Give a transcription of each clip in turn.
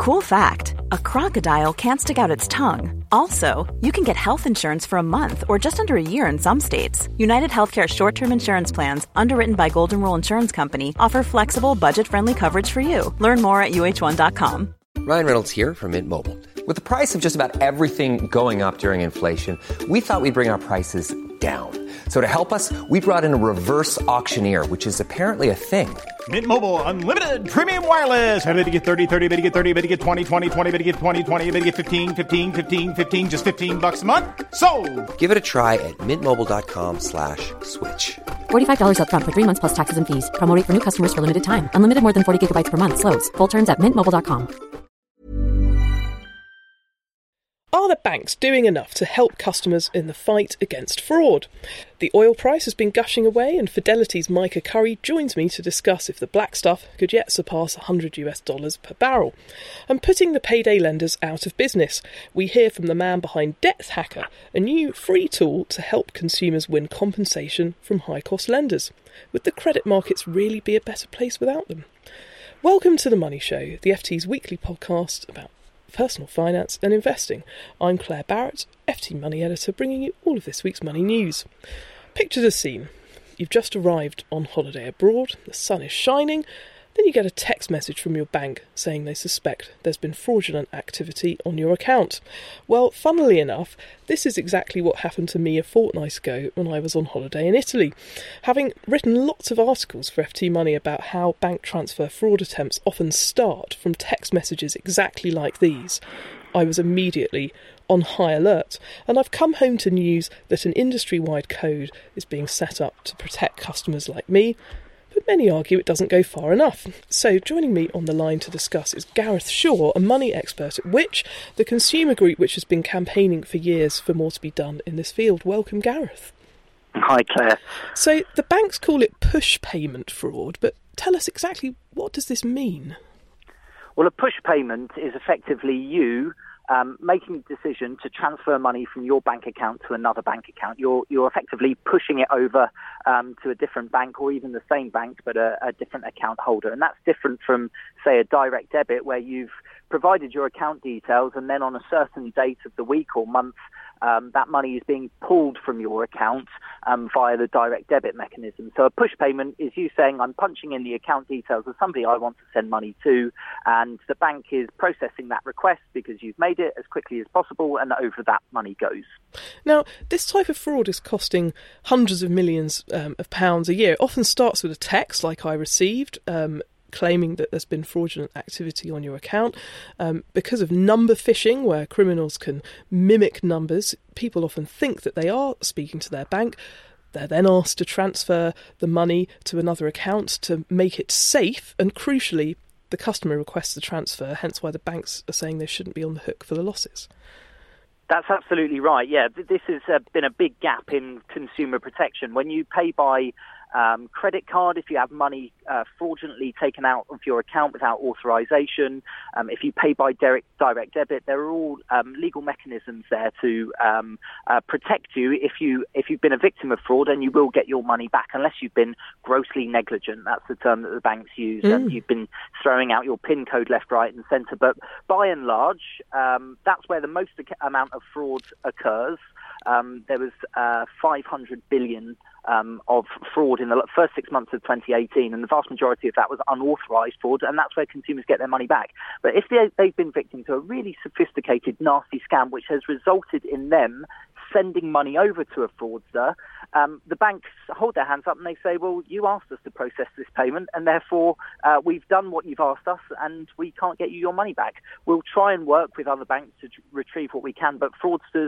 Cool fact, a crocodile can't stick out its tongue. Also, you can get health insurance for a month or just under a year in some states. United Healthcare short-term insurance plans, underwritten by Golden Rule Insurance Company, offer flexible, budget-friendly coverage for you. Learn more at UH1.com. Ryan Reynolds here from Mint Mobile. With the price of just about everything going up during inflation, we thought we'd bring our prices down. So to help us, we brought in a reverse auctioneer, which is apparently a thing. Mint Mobile Unlimited Premium Wireless. How to get 30, 30, bit to get 30, bit to get 20, 20, 20, bit to get 20, 20, bit to get 15, 15, 15, 15, just $15 a month? Sold! Give it a try at mintmobile.com/switch. $45 up front for 3 months plus taxes and fees. Promo rate for new customers for limited time. Unlimited more than 40 gigabytes per month. Slows full terms at mintmobile.com. Are the banks doing enough to help customers in the fight against fraud? The oil price has been gushing away, and Fidelity's Micah Curry joins me to discuss if the black stuff could yet surpass $100 per barrel. And putting the payday lenders out of business, we hear from the man behind Debt Hacker, a new free tool to help consumers win compensation from high-cost lenders. Would the credit markets really be a better place without them? Welcome to The Money Show, the FT's weekly podcast about personal finance and investing. I'm Claire Barrett, FT Money Editor, bringing you all of this week's money news. Picture the scene. You've just arrived on holiday abroad, the sun is shining, then you get a text message from your bank saying they suspect there's been fraudulent activity on your account. Well, funnily enough, this is exactly what happened to me a fortnight ago when I was on holiday in Italy. Having written lots of articles for FT Money about how bank transfer fraud attempts often start from text messages exactly like these, I was immediately on high alert, and I've come home to news that an industry-wide code is being set up to protect customers like me. But many argue it doesn't go far enough. So joining me on the line to discuss is Gareth Shaw, a money expert at Which, the consumer group which has been campaigning for years for more to be done in this field. Welcome, Gareth. Hi, Claire. So the banks call it push payment fraud, but tell us exactly, what does this mean? Well, a push payment is effectively you making a decision to transfer money from your bank account to another bank account. You're effectively pushing it over to a different bank, or even the same bank but a different account holder. And that's different from, say, a direct debit where you've provided your account details and then on a certain date of the week or month, that money is being pulled from your account via the direct debit mechanism. So a push payment is you saying, I'm punching in the account details of somebody I want to send money to, and the bank is processing that request because you've made it as quickly as possible, and over that money goes. Now, this type of fraud is costing hundreds of millions of pounds a year. It often starts with a text like I received, claiming that there's been fraudulent activity on your account. Because of number phishing, where criminals can mimic numbers, people often think that they are speaking to their bank. They're then asked to transfer the money to another account to make it safe, and crucially, the customer requests the transfer, hence why the banks are saying they shouldn't be on the hook for the losses. That's absolutely right, yeah. This has been a big gap in consumer protection. When you pay by credit card, if you have money fraudulently taken out of your account without authorization, if you pay by direct debit, there are all legal mechanisms there to protect you if you've been a victim of fraud, and you will get your money back unless you've been grossly negligent. That's the term that the banks use. And you've been throwing out your PIN code left, right and centre. But by and large, that's where the most amount of fraud occurs. There was 500 billion of fraud in the first 6 months of 2018, and the vast majority of that was unauthorised fraud, and that's where consumers get their money back. But if they've been victim to a really sophisticated, nasty scam, which has resulted in them sending money over to a fraudster, the banks hold their hands up and they say, well, you asked us to process this payment, and therefore we've done what you've asked us, and we can't get you your money back. We'll try and work with other banks to retrieve what we can, but fraudsters,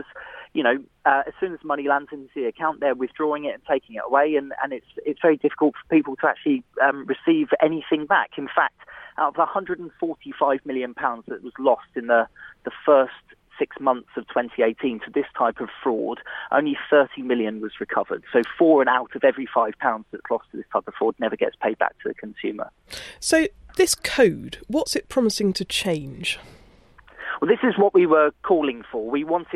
as soon as money lands into the account, they're withdrawing it and taking it away, and it's very difficult for people to actually receive anything back. In fact, out of the £145 million that was lost in the first 6 months of 2018 to this type of fraud, only 30 million was recovered. So 4 out of every £5 that's lost to this type of fraud never gets paid back to the consumer. So this code, what's it promising to change? Well, this is what we were calling for. We wanted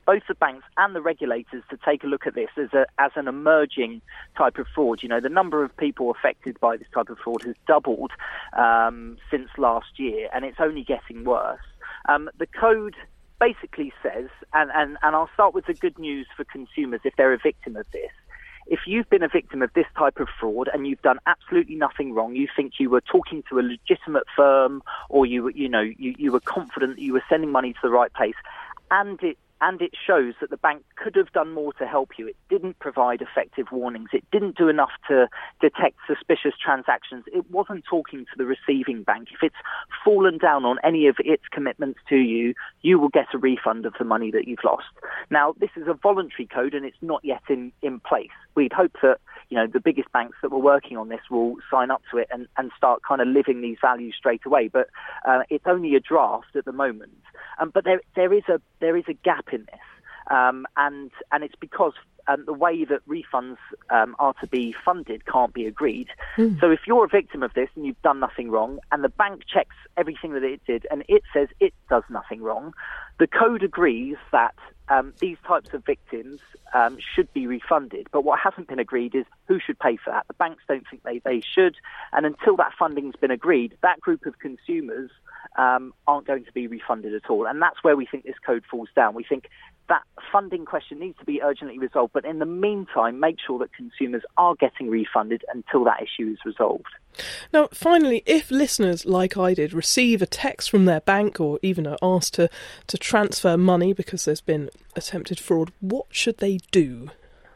both the banks and the regulators to take a look at this as an emerging type of fraud. You know, the number of people affected by this type of fraud has doubled since last year, and it's only getting worse. The code basically says, and I'll start with the good news for consumers if they're a victim of this. If you've been a victim of this type of fraud and you've done absolutely nothing wrong, you think you were talking to a legitimate firm, or you were confident that you were sending money to the right place, and it shows that the bank could have done more to help you. It didn't provide effective warnings. It didn't do enough to detect suspicious transactions. It wasn't talking to the receiving bank. If it's fallen down on any of its commitments to you, you will get a refund of the money that you've lost. Now, this is a voluntary code and it's not yet in place. We'd hope that, the biggest banks that were working on this will sign up to it and start kind of living these values straight away. But it's only a draft at the moment. But there is a gap in this, and it's because the way that refunds are to be funded can't be agreed. So if you're a victim of this and you've done nothing wrong, and the bank checks everything that it did and it says it does nothing wrong, the code agrees that these types of victims should be refunded. But what hasn't been agreed is who should pay for that. The banks don't think they should, and until that funding's been agreed, that group of consumers aren't going to be refunded at all. And that's where we think this code falls down. We think that funding question needs to be urgently resolved, but in the meantime, make sure that consumers are getting refunded until that issue is resolved. Now, finally, if listeners, like I did, receive a text from their bank or even are asked to transfer money because there's been attempted fraud, what should they do?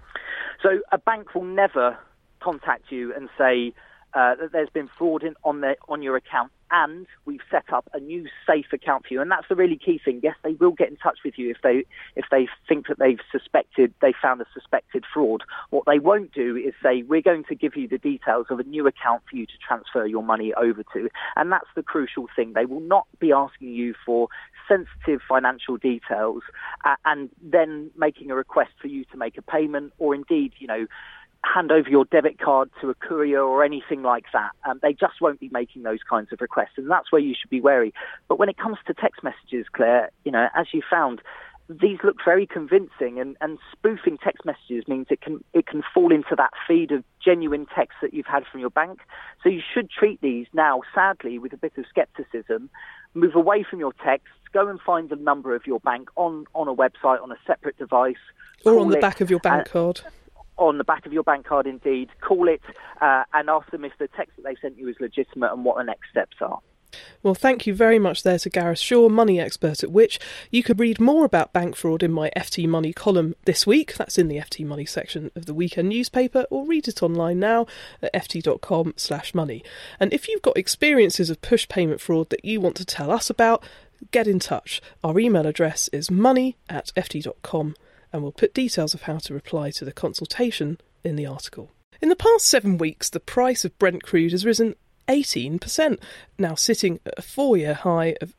So a bank will never contact you and say that there's been fraud on your account, and we've set up a new safe account for you. And that's the really key thing. Yes, they will get in touch with you if they think that they found a suspected fraud. What they won't do is say, we're going to give you the details of a new account for you to transfer your money over to. And that's the crucial thing. They will not be asking you for sensitive financial details and then making a request for you to make a payment, or indeed, hand over your debit card to a courier or anything like that. They just won't be making those kinds of requests, and that's where you should be wary. But when it comes to text messages, Claire, as you found, these look very convincing, and spoofing text messages means it can fall into that feed of genuine text that you've had from your bank. So you should treat these now, sadly, with a bit of scepticism. Move away from your texts, go and find the number of your bank on a website, on a separate device. Or on the back of your bank card. On the back of your bank card, indeed. Call it and ask them if the text that they sent you is legitimate and what the next steps are. Well, thank you very much there to Gareth Shaw, money expert at Which. You could read more about bank fraud in my FT Money column this week. That's in the FT Money section of the weekend newspaper, or read it online now at ft.com/money. And if you've got experiences of push payment fraud that you want to tell us about, get in touch. Our email address is money@ft.com. and we'll put details of how to reply to the consultation in the article. In the past 7 weeks, the price of Brent crude has risen 18%, now sitting at a 4-year high of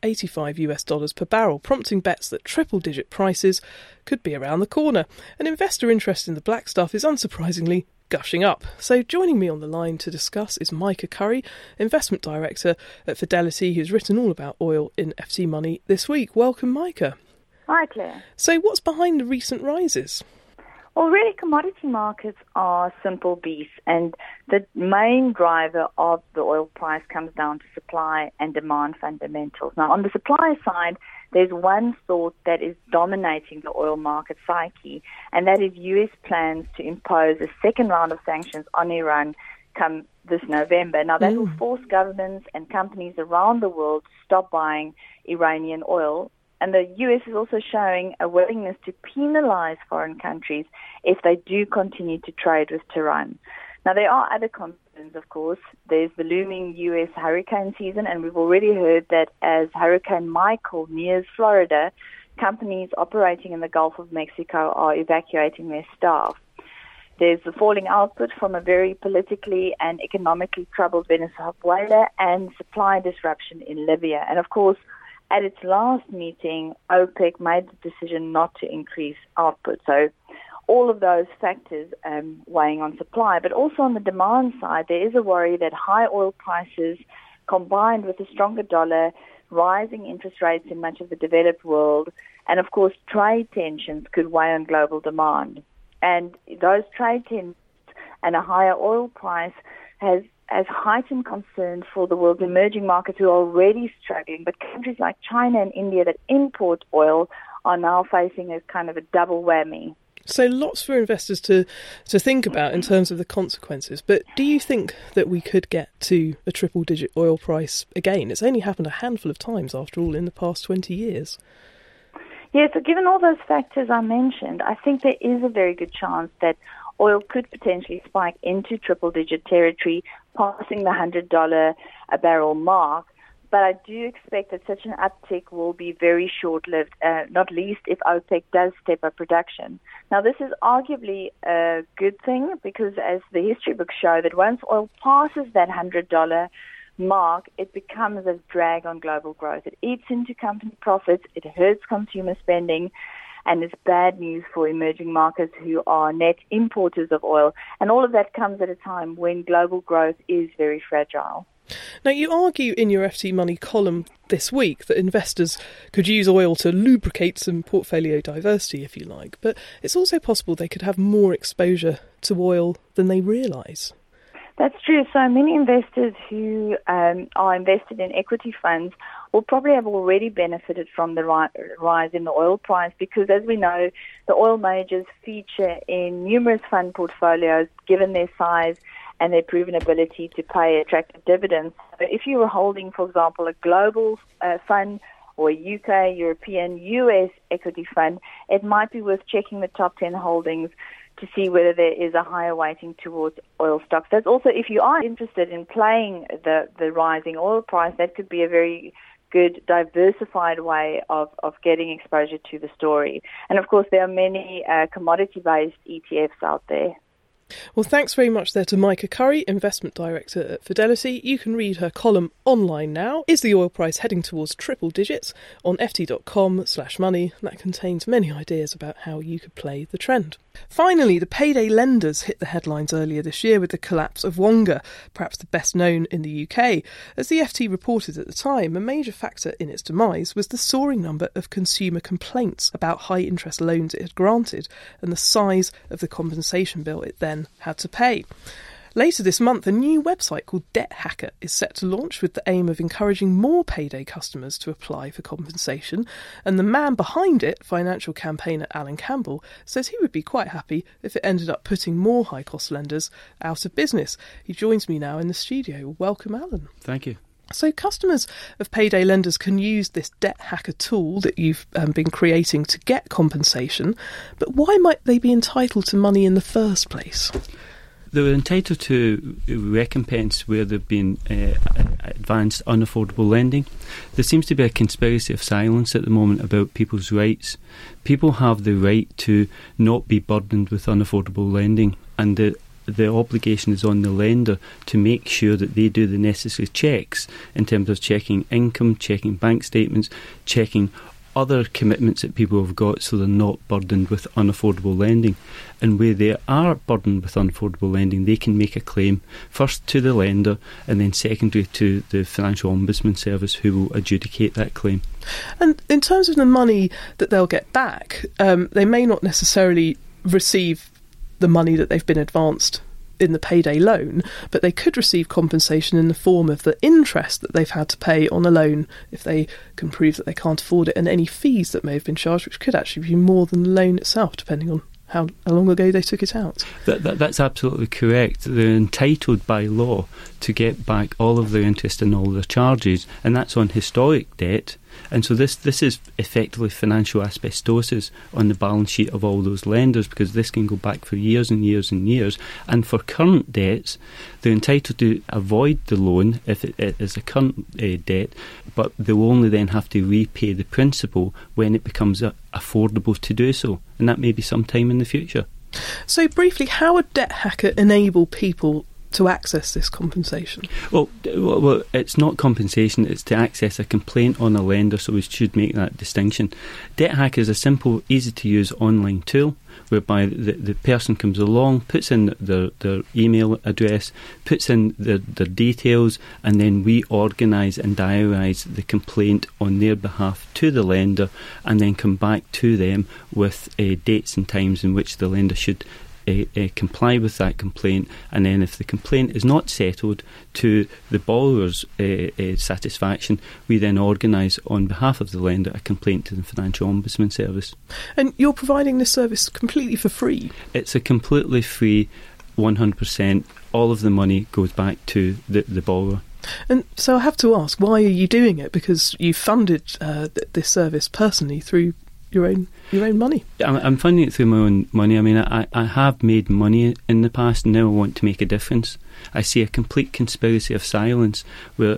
$85 per barrel, prompting bets that triple-digit prices could be around the corner. And investor interest in the black stuff is unsurprisingly gushing up. So joining me on the line to discuss is Micah Curry, investment director at Fidelity, who's written all about oil in FT Money this week. Welcome, Micah. Hi, Claire. So what's behind the recent rises? Well, really, commodity markets are simple beasts, and the main driver of the oil price comes down to supply and demand fundamentals. Now, on the supply side, there's one thought that is dominating the oil market psyche, and that is U.S. plans to impose a second round of sanctions on Iran come this November. Now, that will force governments and companies around the world to stop buying Iranian oil. And the U.S. is also showing a willingness to penalize foreign countries if they do continue to trade with Tehran. Now, there are other concerns, of course. There's the looming U.S. hurricane season, and we've already heard that as Hurricane Michael nears Florida, companies operating in the Gulf of Mexico are evacuating their staff. There's the falling output from a very politically and economically troubled Venezuela and supply disruption in Libya. And, of course, at its last meeting, OPEC made the decision not to increase output. So all of those factors weighing on supply. But also on the demand side, there is a worry that high oil prices combined with a stronger dollar rising interest rates in much of the developed world, and of course trade tensions could weigh on global demand. And those trade tensions and a higher oil price has heightened concern for the world's emerging markets who are already struggling. But countries like China and India that import oil are now facing a kind of a double whammy. So lots for investors to think about in terms of the consequences. But do you think that we could get to a triple-digit oil price again? It's only happened a handful of times, after all, in the past 20 years. Yeah, so given all those factors I mentioned, I think there is a very good chance that oil could potentially spike into triple-digit territory, passing the $100 a barrel mark. But I do expect that such an uptick will be very short-lived, not least if OPEC does step up production. Now, this is arguably a good thing because, as the history books show, that once oil passes that $100 mark, it becomes a drag on global growth. It eats into company profits, it hurts consumer spending, and it's bad news for emerging markets who are net importers of oil. And all of that comes at a time when global growth is very fragile. Now, you argue in your FT Money column this week that investors could use oil to lubricate some portfolio diversity, if you like, but it's also possible they could have more exposure to oil than they realise. That's true. So many investors who are invested in equity funds will probably have already benefited from the rise in the oil price because, as we know, the oil majors feature in numerous fund portfolios given their size and their proven ability to pay attractive dividends. So if you were holding, for example, a global fund or a UK, European, US equity fund, it might be worth checking the top 10 holdings to see whether there is a higher weighting towards oil stocks. That's also, if you are interested in playing the rising oil price, that could be a very good diversified way of getting exposure to the story. And of course, there are many commodity-based ETFs out there. Well, thanks very much there to Micah Curry, Investment Director at Fidelity. You can read her column online now. Is the oil price heading towards triple digits? On ft.com/money. That contains many ideas about how you could play the trend. Finally, the payday lenders hit the headlines earlier this year with the collapse of Wonga, perhaps the best known in the UK. As the FT reported at the time, a major factor in its demise was the soaring number of consumer complaints about high-interest loans it had granted and the size of the compensation bill it then had to pay. Later this month, a new website called Debt Hacker is set to launch with the aim of encouraging more payday customers to apply for compensation. And the man behind it, financial campaigner Alan Campbell, says he would be quite happy if it ended up putting more high-cost lenders out of business. He joins me now in the studio. Welcome, Alan. Thank you. So customers of payday lenders can use this Debt Hacker tool that you've been creating to get compensation. But why might they be entitled to money in the first place? They were entitled to recompense where they've been advanced unaffordable lending. There seems to be a conspiracy of silence at the moment about people's rights. People have the right to not be burdened with unaffordable lending, and the obligation is on the lender to make sure that they do the necessary checks in terms of checking income, checking bank statements, checking other commitments that people have got so they're not burdened with unaffordable lending. And where they are burdened with unaffordable lending, they can make a claim first to the lender and then secondary to the Financial Ombudsman Service, who will adjudicate that claim. And in terms of the money that they'll get back, they may not necessarily receive the money that they've been advanced in the payday loan, but they could receive compensation in the form of the interest that they've had to pay on a loan if they can prove that they can't afford it, and any fees that may have been charged, which could actually be more than the loan itself, depending on how long ago they took it out. That's absolutely correct. They're entitled by law to get back all of their interest and all their charges, and that's on historic debt. And so this is effectively financial asbestosis on the balance sheet of all those lenders, because this can go back for years and years and years. And for current debts, they're entitled to avoid the loan if it is a current debt, but they'll only then have to repay the principal when it becomes affordable to do so. And that may be sometime in the future. So briefly, how would Debt Hacker enable people to access this compensation? Well, it's not compensation, it's to access a complaint on a lender, so we should make that distinction. DebtHack is a simple, easy-to-use online tool whereby the person comes along, puts in their email address, puts in their details, and then we organise and diarise the complaint on their behalf to the lender, and then come back to them with dates and times in which the lender should comply with that complaint. And then if the complaint is not settled to the borrower's satisfaction, we then organise on behalf of the lender a complaint to the Financial Ombudsman Service. And you're providing this service completely for free? It's a completely free, 100%. All of the money goes back to the borrower. And so I have to ask, why are you doing it? Because you funded this service personally through your own money. I'm funding it through my own money. I mean, I have made money in the past, and now I want to make a difference. I see a complete conspiracy of silence where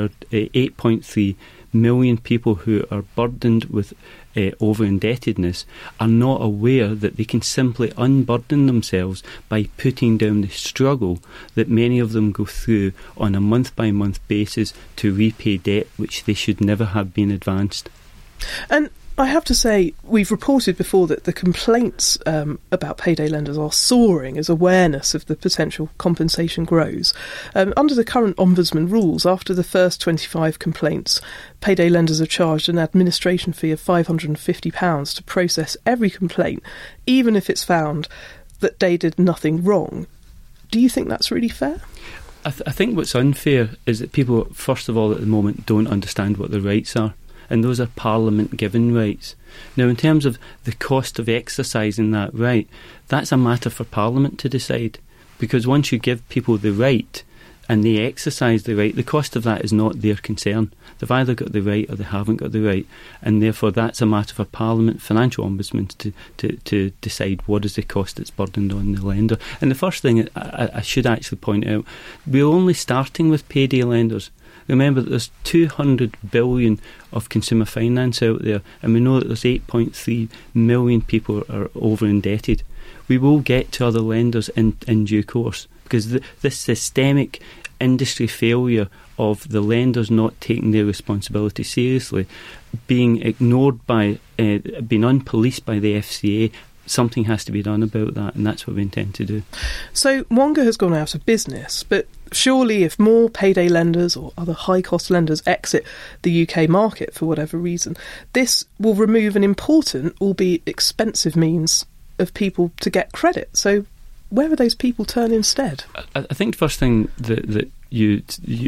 8.3 million people who are burdened with over-indebtedness are not aware that they can simply unburden themselves by putting down the struggle that many of them go through on a month-by-month basis to repay debt which they should never have been advanced. And I have to say, we've reported before that the complaints about payday lenders are soaring as awareness of the potential compensation grows. Under the current Ombudsman rules, after the first 25 complaints, payday lenders are charged an administration fee of £550 to process every complaint, even if it's found that they did nothing wrong. Do you think that's really fair? I think what's unfair is that people, first of all, at the moment, don't understand what their rights are. And those are Parliament-given rights. Now, in terms of the cost of exercising that right, that's a matter for Parliament to decide. Because once you give people the right and they exercise the right, the cost of that is not their concern. They've either got the right or they haven't got the right. And therefore, that's a matter for Parliament, Financial Ombudsman, to decide what is the cost that's burdened on the lender. And the first thing I should actually point out, we're only starting with payday lenders. Remember that there's 200 billion of consumer finance out there, and we know that there's 8.3 million people are over indebted. We will get to other lenders in due course, because this systemic industry failure of the lenders not taking their responsibility seriously, being ignored by, being unpoliced by the FCA, something has to be done about that, and that's what we intend to do. So Wonga has gone out of business, but surely if more payday lenders or other high-cost lenders exit the UK market for whatever reason, this will remove an important, albeit expensive, means of people to get credit. So where will those people turn instead? I think the first thing that you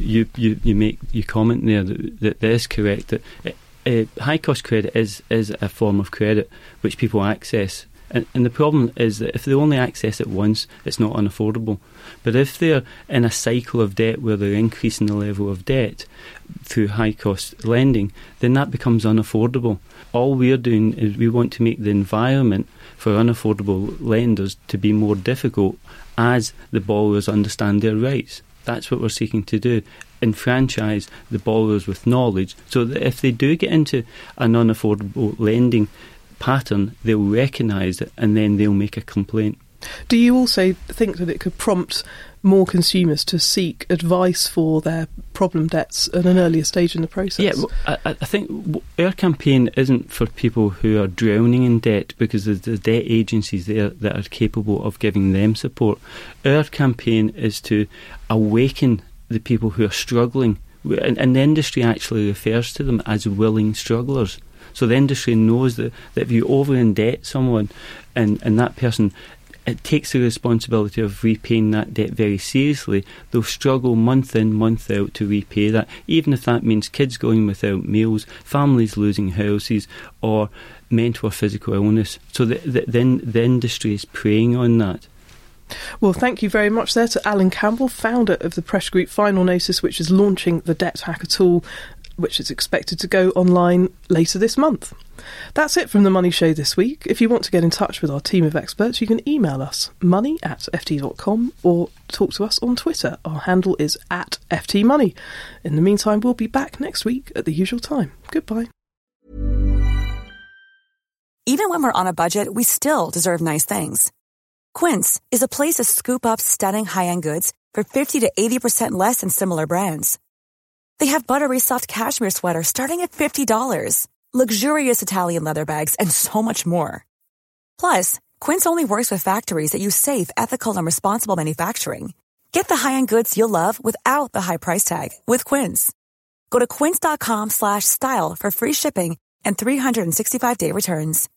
comment there that is correct, that high-cost credit is a form of credit which people access. And the problem is that if they only access it once, it's not unaffordable. But if they're in a cycle of debt where they're increasing the level of debt through high-cost lending, then that becomes unaffordable. All we're doing is we want to make the environment for unaffordable lenders to be more difficult as the borrowers understand their rights. That's what we're seeking to do. Enfranchise the borrowers with knowledge so that if they do get into an unaffordable lending pattern, they'll recognise it and then they'll make a complaint. Do you also think that it could prompt more consumers to seek advice for their problem debts at an earlier stage in the process? Yeah, well, I think our campaign isn't for people who are drowning in debt, because there's the debt agencies there that are capable of giving them support. Our campaign is to awaken the people who are struggling, and the industry actually refers to them as willing strugglers. So the industry knows that if you over-indebt someone and that person, it takes the responsibility of repaying that debt very seriously, they'll struggle month in, month out to repay that, even if that means kids going without meals, families losing houses, or mental or physical illness. So the industry is preying on that. Well, thank you very much there to Alan Campbell, founder of the press group Final Notice, which is launching the Debt Hacker tool, which is expected to go online later this month. That's it from The Money Show this week. If you want to get in touch with our team of experts, you can email us money@ft.com or talk to us on Twitter. Our handle is @FTMoney. In the meantime, we'll be back next week at the usual time. Goodbye. Even when we're on a budget, we still deserve nice things. Quince is a place to scoop up stunning high-end goods for 50 to 80% less than similar brands. They have buttery soft cashmere sweaters starting at $50, luxurious Italian leather bags, and so much more. Plus, Quince only works with factories that use safe, ethical, and responsible manufacturing. Get the high-end goods you'll love without the high price tag with Quince. Go to quince.com/style for free shipping and 365-day returns.